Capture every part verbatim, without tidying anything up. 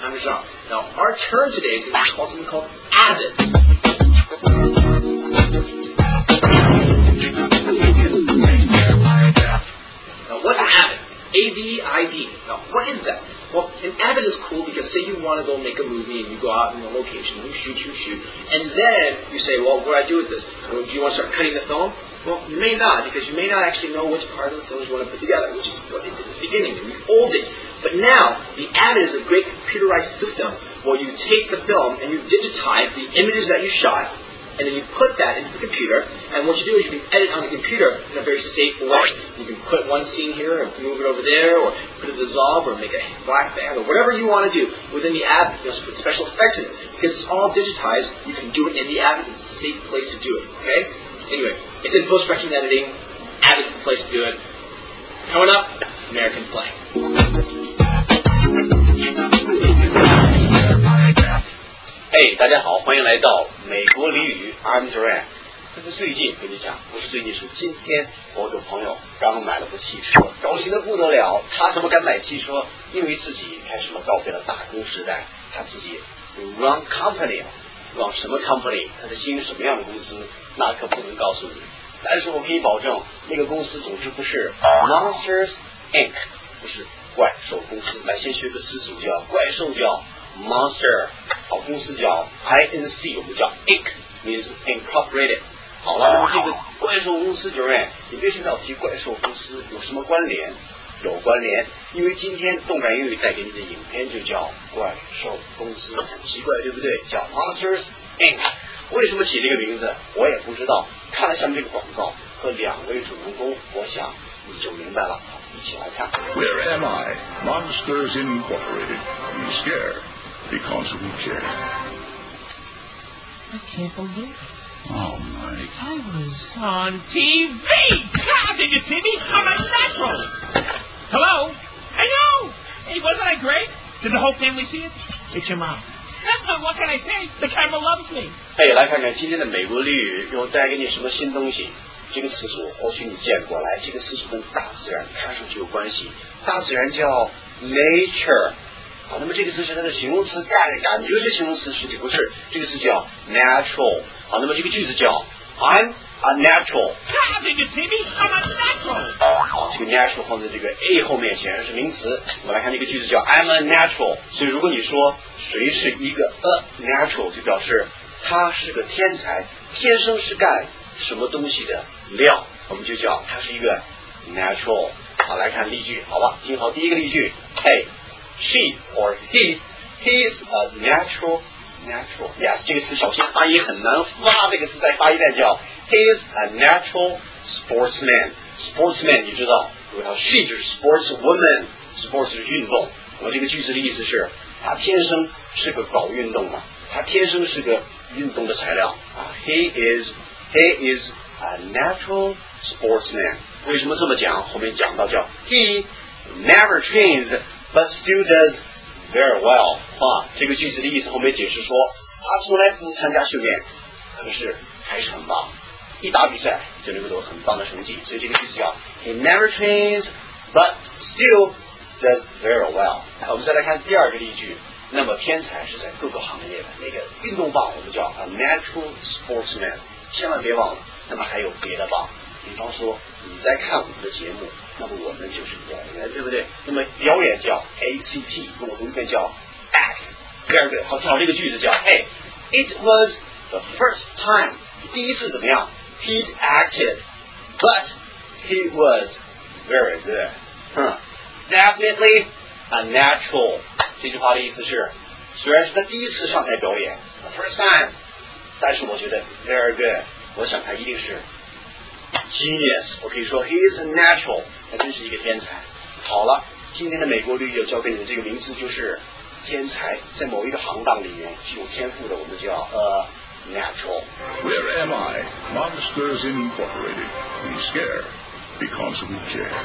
Time is up. Now, our term today is going to be called something called avid. Now, what's an avid? A V I D. Now, what is that? Well, an avid is cool because say you want to go make a movie and you go out in a location, you shoot, shoot, shoot, and then you say, well, what do I do with this? Do you want to start cutting the film? Well, you may not, because you may not actually know which part of the film you want to put together, which is what they did at the beginning, in the old days. But now, the avid is a great computerized system where you take the film and you digitize the images that you shot, and then you put that into the computer, and what you do is you can edit on the computer in a very safe way. You can put one scene here and move it over there, or put a dissolve, or make a black band, or whatever you want to do within the avid. You just put special effects in it. Because it's all digitized, you can do it in the avid. It's a safe place to do it, okay? Anyway, it's in post-production editing. Avid is the place to do it. Coming up, American slang. Hey， 大家好，欢迎来到美国俚语 I'm Duran。这是最近跟你讲，不是最近，是今天我有朋友刚买了部汽车，高兴得不得了。他怎么敢买汽车？因为自己开始了告别了打工时代，他自己 run company 了。run 什么 company？ 他是经营什么样的公司？那可不能告诉你。但是我可以保证，那个公司总之不是 Monsters Incorporated， 不是怪兽公司。来，先学个词组，叫怪兽，叫 Monster， 好，公司叫 I N C， 我们叫 Inc，means incorporated。好了，那么这个怪兽公司 Duran， 你为什么要提怪兽公司？有什么关联？有关联，因为今天动感英语带给你的影片就叫怪兽公司，很奇怪，对不对？叫 Monsters Incorporated。为什么起这个名字？我也不知道。看了下面这个广告和两位主人公，我想你就明白了。一起来看。 Where am I? Monsters Incorporated. We scare because we care. I can't believe it. Oh, Mike. I was on T V. God, did you see me? I'm a natural. Hello? I know. Hey, wasn't I great? Did the whole family see it? It's your mom. What can I say? The camera loves me. 嘿，来看看今天的美国俚语又带给你什么新东西。这个词组或许你见过来，这个词组跟大自然看上去有关系。大自然叫 nature。好，那么这个词是它的形容词，感感觉是形容词，实际不是。这个词叫 natural。好，那么这个句子叫 I'm a natural. God, did you see me? I'm a natural. 好，这个 natural 放在这个 a 后面显然是名词。我们来看这个句子叫 I'm a natural。所以如果你说谁是一个 a natural， 就表示他是个天才，天生是干什么东西的料，我们就叫他是一个 natural。好，来看例句，好吧？听好第一个例句，嘿。She or he, he is a natural, natural. Yes， 这个词小心发音很难发，这个词再发一遍叫 he is a natural sportsman. Sportsman 你知道，如果他 she 就是 sportswoman，sports 是运动。那么这个句子的意思是，他天生是个搞运动的，他天生是个运动的材料啊。He is, he is a natural sportsman. 为什么这么讲？后面讲到叫 he never trains.But still does very well 啊，这个句子的意思后面解释说，他从来不参加训练，可是还是很棒，一打比赛就能够有很棒的成绩，所以这个句子叫 He never trains, but still does very well。我们再来看第二个例句，那么天才是在各个行业的，那个运动棒我们叫 a natural sportsman， 千万别忘了，那么还有别的棒，比方说你在看我们的节目。那么我们就是演员，对不对？那么表演叫 A C T， 那么读一遍叫 act。第二个，好，听好这个句子叫，哎 ，It was the first time， 第一次怎么样 ？He acted, but he was very good. 嗯 ，Definitely a natural。这句话的意思是，虽然是他第一次上台表演 ，the first time， 但是我觉得 very good， 我想他一定是。Genius， 我可以说 he is a natural， 他真是一个天才。好了，今天的美国俚语教给你的这个名词就是天才，在某一个行当里面是有天赋的，我们叫 a natural。 Where am I? Monsters Incorporated. We scare because we care.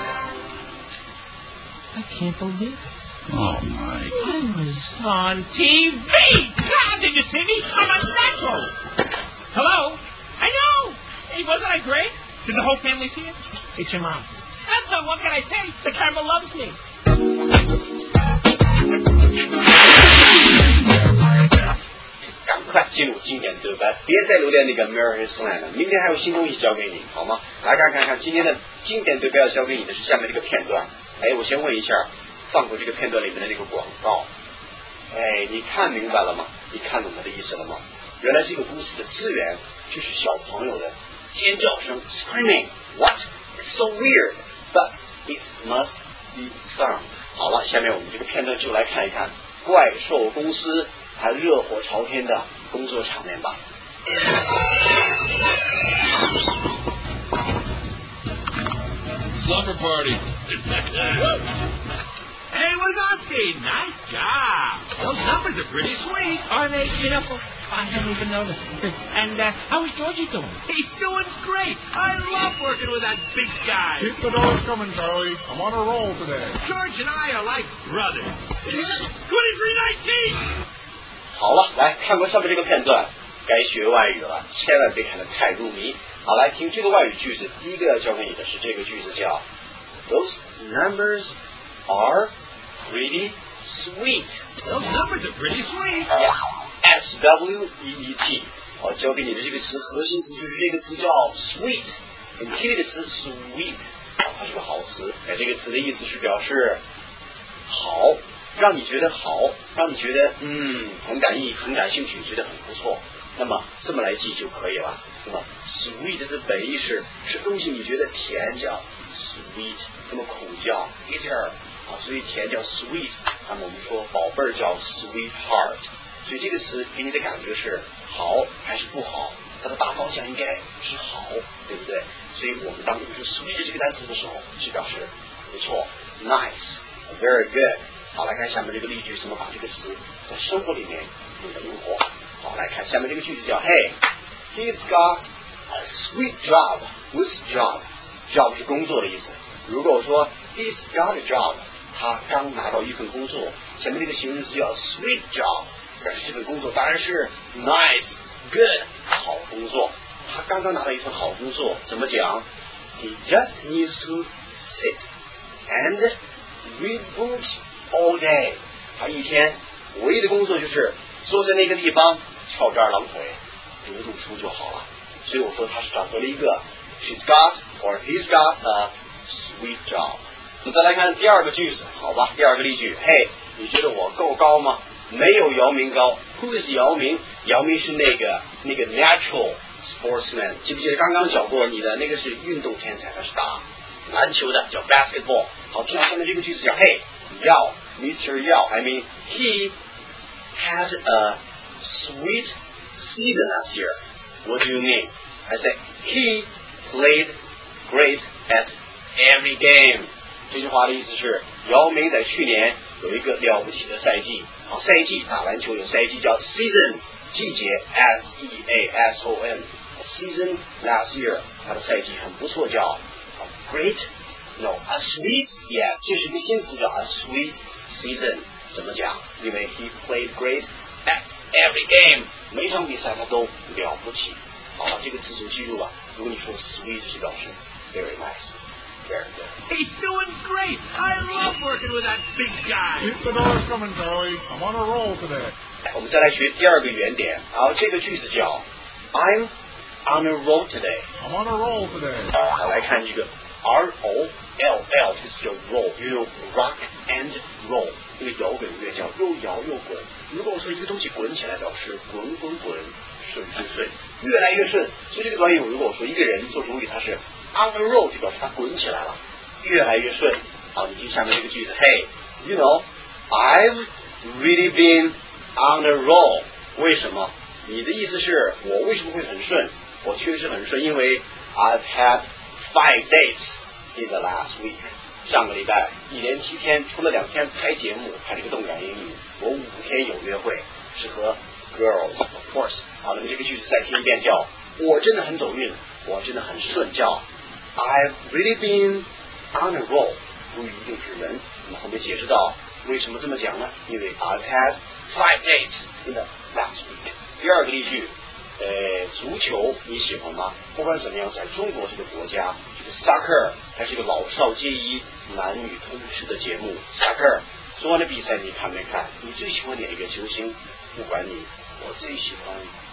I can't believe it. Oh, Mike. I was on T V. God, did you see me? I'm a natural. Hello? I know. Hey, wasn't I great? Did the whole family see it? It's your mom. What can I say? The camera loves me. 进入经典对白，别再留恋那个 American slang 了，明天还有新东西教给你，好吗？来看看看今天的经典对白要教给你的是下面这个片段。哎，我先问一下，放过这个片段里面的那个广告，哎，你看明白了吗？你看懂它的意思了吗？原来这个公司的资源就是小朋友的尖叫声 screaming what it's so weird but it must be fun。 好了，下面我们这个片段就来看一看怪兽公司它热火朝天的工作场面吧。 Slumber party. Hey, Wazowski, nice job. Those numbers are pretty sweet. Are they? You know, I haven't even noticed. And uh, how is Georgie doing? He's doing great. I love working with that big guy. Keep the doors coming, Charlie. I'm on a roll today. George and I are like brothers. twenty-three nineteen. 好了，来看过上面这个片段，该学外语了，千万别看得太入迷。好，来听这个外语句子，第一个要教给你的是这个句子叫 Those numbers are pretty sweet. Those numbers are pretty sweet. Yes, S W E E T。好，教给你的这个词核心词就是这个词叫 sweet。你听这个词 sweet， 它是个好词。哎，这个词的意思是表示好，让你觉得好，让你觉得嗯很感意、很感兴趣，觉得很不错。那么这么来记就可以了。那么 sweet 的本意是吃东西你觉得甜叫 sweet， 那么苦叫 bitter。啊，所以甜叫 sweet， 那么我们说宝贝儿叫 sweetheart， 所以这个词给你的感觉是好还是不好？它的大方向应该是好，对不对？所以我们当用 sweet 这个单词的时候，是表示不错 ，nice，very good。好，来看下面这个例句，怎么把这个词在生活里面用的灵活。好，来看下面这个句子叫 Hey, he's got a sweet job. What's job? Job 是工作的意思。如果我说 he's got a job，他刚拿到一份工作，前面这个形容词叫 sweet job， 表示这份工作当然是 nice good 好工作。他刚刚拿到一份好工作，怎么讲 ？He just needs to sit and read books all day。他一天唯一的工作就是坐在那个地方翘着二郎腿读读书就好了。所以我说他是找到了一个 she's got or he's got a sweet job。我们再来看第二个句子，好吧？第二个例句，嘿，你觉得我够高吗？没有姚明高。Who is 姚明？姚明是那个那个 natural sportsman， 记不记得刚刚讲过？你的那个是运动天才，他是打篮球的，叫 basketball。好，听到下面这个句子叫嘿，姚 ，Mister Yao。I mean he had a sweet season last year. What do you mean? I say he played great at every game. 这句话的意思是，姚明在去年有一个了不起的赛季。好，赛季打篮球有赛季叫 season， 季节 S E A S O N。Season last year， 他的赛季很不错，叫 great no a sweet yeah， 这是一个新词叫 a sweet season。怎么讲？因为 he played great at every game， 每场比赛他都了不起。好了，这个词组记住了。如果你说 sweet 是表示 very nice。Very good. He's doing great. I love working with that big guy. Keep the doors coming, Charlie. I'm on a roll today. 我们再来学第二个原点。好，这个句子叫 I'm on a roll today. I'm on a roll today. 好，来看这个 R O L L， 这是叫 roll， 又有 rock and roll， 那个摇滚乐叫又摇又滚。如果我说一个东西滚起来，表示滚滚滚，顺顺顺，越来越顺。所以这个短语，如果我说一个人做主语，他是on a roll 就表示它滚起来了，越来越顺。好，你听下面这个句子 ，Hey, you know, I've really been on a roll。为什么？你的意思是我为什么会很顺？我确实很顺，因为 I've had five dates in the last week。上个礼拜一连七天，除了两天拍节目，拍这个动感英语，我五天有约会，是和 girls of course。好，那么这个句子再听一遍，叫我真的很走运，我真的很顺，叫I've really been on a roll。主语一定是人，那么后面解释到为什么这么讲呢？因为 I've had five dates in the last week。第二个例句，呃，足球你喜欢吗？不管怎么样，在中国这个国家，这个 soccer 还是一个老少皆宜、男女通吃的节目。soccer 昨晚的比赛你看没看？你最喜欢哪一个球星？不管你，我最喜欢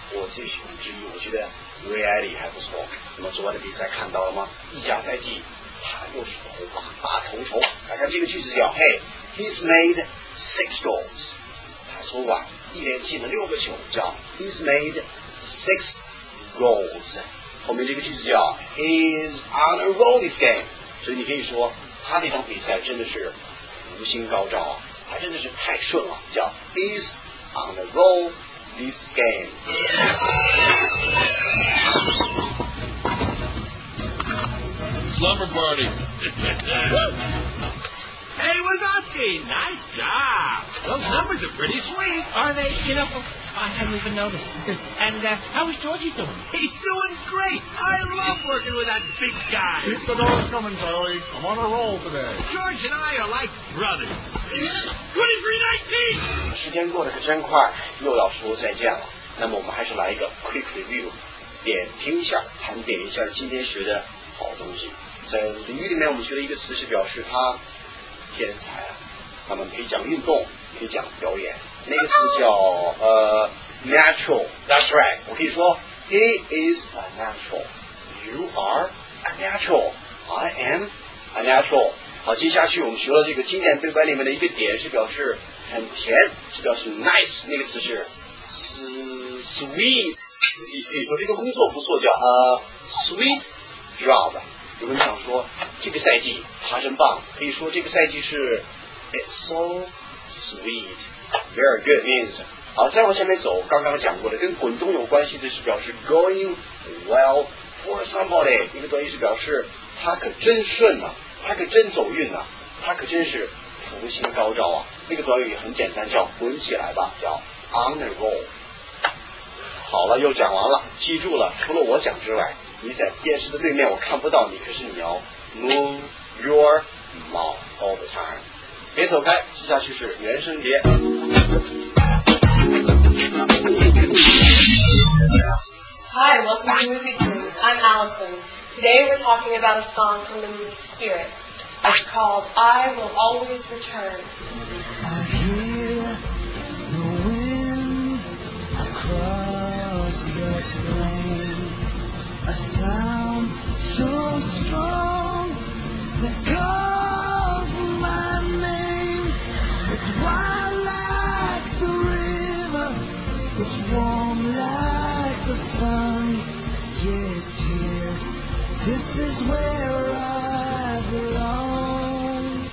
我最喜欢之一，我觉得瑞埃里还不错。那么昨晚的比赛看到了吗？意甲赛季他又是头马大头筹。来看这个句子叫 Hey, he's made six goals。他昨晚一连进了六个球，叫 He's made six goals。后面这个句子叫 He's on a roll this game。所以你可以说他这场比赛真的是福星高照啊，还真的是太顺了，叫 He's on a roll this game。 Slumber party. Hey, Wazowski, nice job. Those numbers are pretty sweet. Are they? You know, I hadn't even noticed. And uh, how is Georgie doing? He's doing great. I love working with that big guy. Keep the doors coming, Charlie. I'm on a roll today. George and I are like brothers. twenty-three nineteen. 时间过得可真快，又要说再见了。那么我们还是来一个 quick review， 点评一下，盘点一下今天学的好东西。在领域里面，我们学的一个词是表示他天才啊。那么可以讲运动，可以讲表演。那个词叫呃 natural。That's right。我可以说 He is a natural。You are a natural。I am a natural。好，接下去我们学了这个经典对白里面的一个点是表示很甜，是表示 nice。那个词是 sweet。你可以说这个工作不错，叫呃 sweet job。有人想说这个赛季他真棒，可以说这个赛季是 It's so sweet, very good means。 好，再往下面走，刚刚讲过的跟滚动有关系的是表示 going well for somebody。 一个短语是表示他可真顺啊，他可真走运啊，他可真是福星高照啊。那个短语很简单，叫滚起来吧，叫 on the roll。 好了，又讲完了，记住了，除了我讲之外，你在电视的对面我看不到你，可是你要 move your mouth all the time。 别走开，接下去是原声碟。 Hi, welcome to Movie Tunes. I'm Allison. Today we're talking about a song from the movie Spirit. It's called I Will Always Return. I hear the wind across the plain, a sound so strong that calls my name. It's wild like the river, it's warm like the sun. Yeah, it's here, this is where I belong.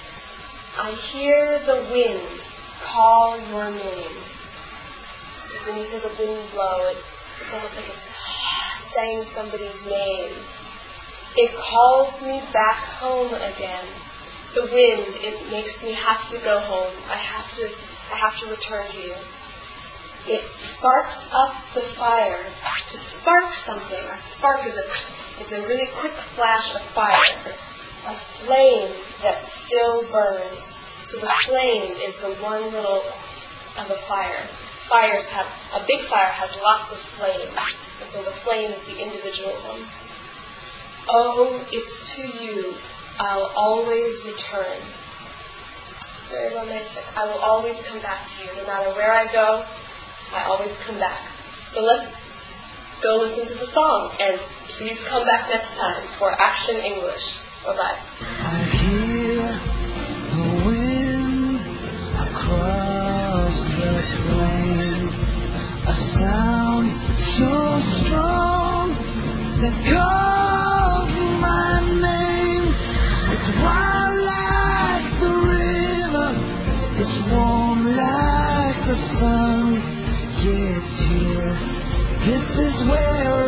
I hear the wind call your name. When you hear the wind blow, it's, it's almost like it's saying somebody's name. It calls me back home again. The wind, it makes me have to go home. I have to, I have to return to you. It sparks up the fire to spark something. A spark is a, it's a really quick flash of fire, a flame that still burns. So the flame is the one little of a fire. Fires have, a big fire has lots of flames, and so the flame is the individual one. Oh, it's to you I'll always return. Very romantic. I will always come back to you. No matter where I go, I always come back. So let's go listen to the song, and please come back next time for Action English. Bye-bye. I hear the wind across the plain, a sound so strong that calls my name. It's wild like the river, it's warm like the sun. Yeah, it's here, this is where